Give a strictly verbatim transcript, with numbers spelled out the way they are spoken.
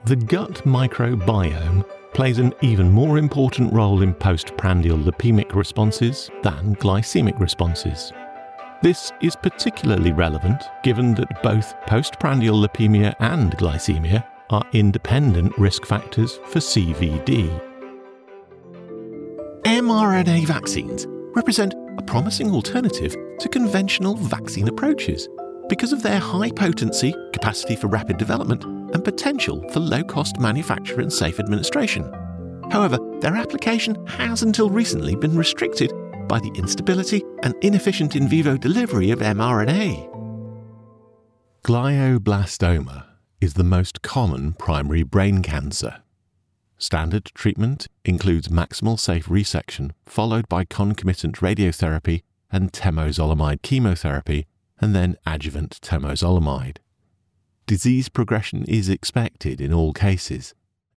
The gut microbiome plays an even more important role in postprandial lipemic responses than glycemic responses. This is particularly relevant given that both postprandial lipemia and glycemia are independent risk factors for C V D. mRNA vaccines represent a promising alternative to conventional vaccine approaches because of their high potency, capacity for rapid development, and potential for low-cost manufacture and safe administration. However, their application has until recently been restricted by the instability and inefficient in vivo delivery of mRNA. Glioblastoma is the most common primary brain cancer. Standard treatment includes maximal safe resection followed by concomitant radiotherapy and temozolomide chemotherapy and then adjuvant temozolomide. Disease progression is expected in all cases,